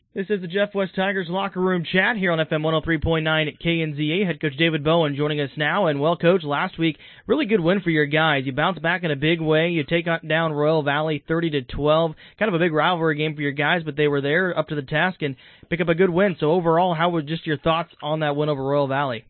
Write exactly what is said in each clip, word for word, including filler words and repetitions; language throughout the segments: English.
This is the Jeff West Tigers locker room chat here on F M one oh three point nine at K N Z A. Head coach David Bowen joining us now. And, well, Coach, last week, really good win for your guys. You bounced back in a big way. You take down Royal Valley thirty to twelve. Kind of a big rivalry game for your guys, but they were there up to the task and pick up a good win. So, overall, how were just your thoughts on that win over Royal Valley?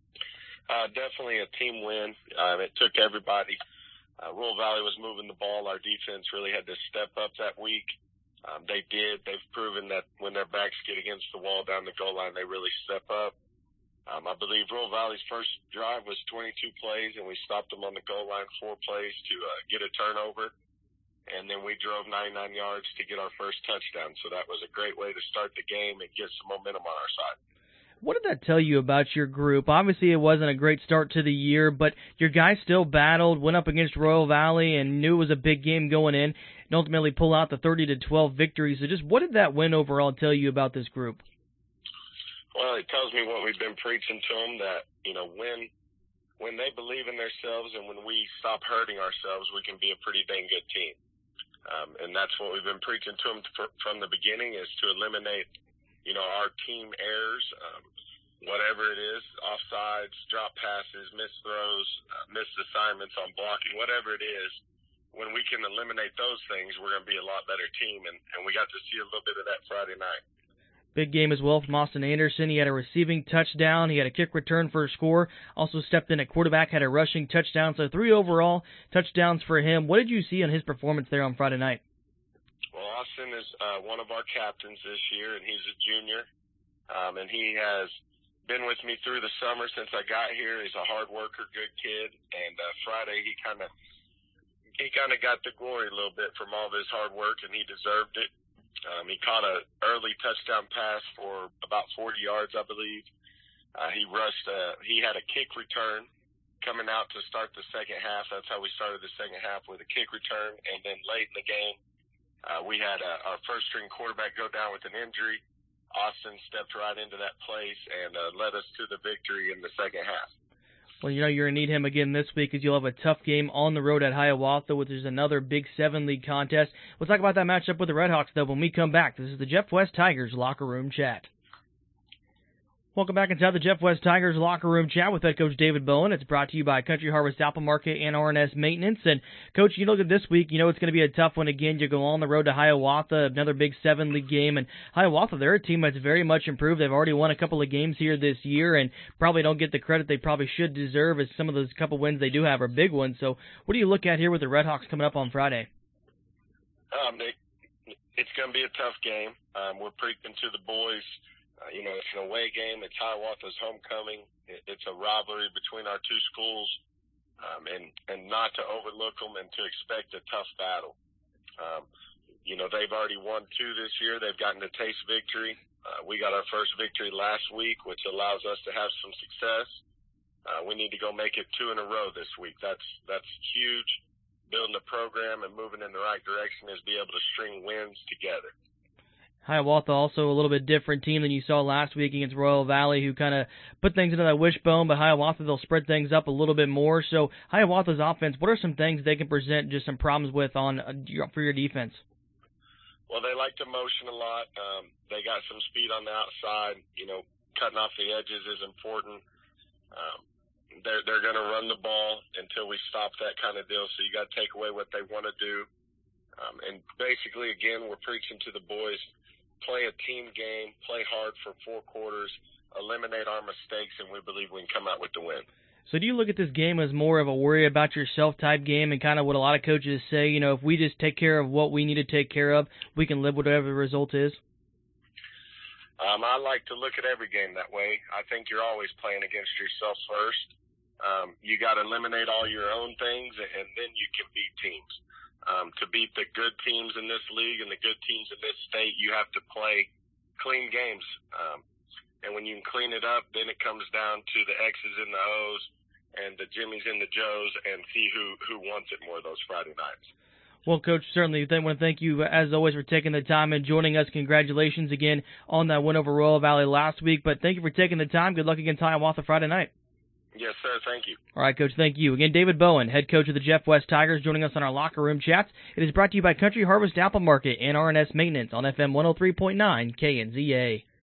Uh, definitely a team win. Um, it took everybody. Uh, Royal Valley was moving the ball. Our defense really had to step up that week. Um, they did. They've proven that when their backs get against the wall down the goal line, they really step up. Um, I believe Royal Valley's first drive was twenty-two plays, and we stopped them on the goal line four plays to uh, get a turnover. And then we drove ninety-nine yards to get our first touchdown. So that was a great way to start the game and get some momentum on our side. What did that tell you about your group? Obviously, it wasn't a great start to the year, but your guys still battled, went up against Royal Valley, and knew it was a big game going in, and ultimately pull out the thirty to twelve victory. So just what did that win overall tell you about this group? Well, it tells me what we've been preaching to them, that, you know, when when they believe in themselves and when we stop hurting ourselves, we can be a pretty dang good team. Um, and that's what we've been preaching to them for, from the beginning, is to eliminate, you know, our team errors, um, whatever it is, offsides, drop passes, missed throws, uh, missed assignments on blocking, whatever it is. When we can eliminate those things, we're going to be a lot better team, and, and we got to see a little bit of that Friday night. Big game as well from Austin Anderson. He had a receiving touchdown. He had a kick return for a score. Also stepped in at quarterback, had a rushing touchdown. So three overall touchdowns for him. What did you see on his performance there on Friday night? Well, Austin is uh, one of our captains this year, and he's a junior. Um, and he has been with me through the summer since I got here. He's a hard worker, good kid. And uh, Friday he kind of he kind of got the glory a little bit from all of his hard work, and he deserved it. Um, he caught an early touchdown pass for about forty yards, I believe. Uh, he rushed. Uh, he had a kick return coming out to start the second half. That's how we started the second half, with a kick return. And then late in the game, Uh, we had uh, our first-string quarterback go down with an injury. Austin stepped right into that place and uh, led us to the victory in the second half. Well, you know you're going to need him again this week, because you'll have a tough game on the road at Hiawatha, which is another Big Seven League contest. We'll talk about that matchup with the Redhawks, though, when we come back. This is the Jeff West Tigers Locker Room Chat. Welcome back inside the Jeff West Tigers Locker Room Chat with head coach David Bowen. It's brought to you by Country Harvest Apple Market and R and S Maintenance. And, Coach, you look at this week, you know it's going to be a tough one again. You go on the road to Hiawatha, another Big Seven League game. And Hiawatha, they're a team that's very much improved. They've already won a couple of games here this year and probably don't get the credit they probably should deserve, as some of those couple wins they do have are big ones. So what do you look at here with the Redhawks coming up on Friday? Um, it, it's going to be a tough game. Um, we're preaching to the boys. Uh, you know, it's an away game. It's Hiawatha's homecoming. It, it's a rivalry between our two schools, um, and, and not to overlook them and to expect a tough battle. Um, you know, they've already won two this year. They've gotten to taste victory. Uh, we got our first victory last week, which allows us to have some success. Uh, we need to go make it two in a row this week. That's, that's huge. Building a program and moving in the right direction is be able to string wins together. Hiawatha also a little bit different team than you saw last week against Royal Valley, who kind of put things into that wishbone, but Hiawatha, they'll spread things up a little bit more. So Hiawatha's offense, what are some things they can present just some problems with on uh, for your defense? Well, they like to motion a lot. Um, they got some speed on the outside. You know, cutting off the edges is important. Um, they're they're going to run the ball until we stop that kind of deal, so you got to take away what they want to do. Um, and basically, again, we're preaching to the boys, play a team game, play hard for four quarters, eliminate our mistakes, and we believe we can come out with the win. So do you look at this game as more of a worry about yourself type game, and kind of what a lot of coaches say, you know, if we just take care of what we need to take care of, we can live whatever the result is? Um, I like to look at every game that way. I think you're always playing against yourself first. Um, you got to eliminate all your own things, and then you can beat teams. Um, to beat the good teams in this league and the good teams in this state, you have to play clean games. Um, and when you can clean it up, then it comes down to the X's and the O's and the Jimmies and the Joes, and see who, who wants it more those Friday nights. Well, Coach, certainly I want to thank you, as always, for taking the time and joining us. Congratulations again on that win over Royal Valley last week. But thank you for taking the time. Good luck against Hiawatha Friday night. Yes, sir. Thank you. All right, Coach, thank you. Again, David Bowen, head coach of the Jeff West Tigers, joining us on our locker room chats. It is brought to you by Country Harvest Apple Market and R and S Maintenance on F M one oh three point nine K N Z A.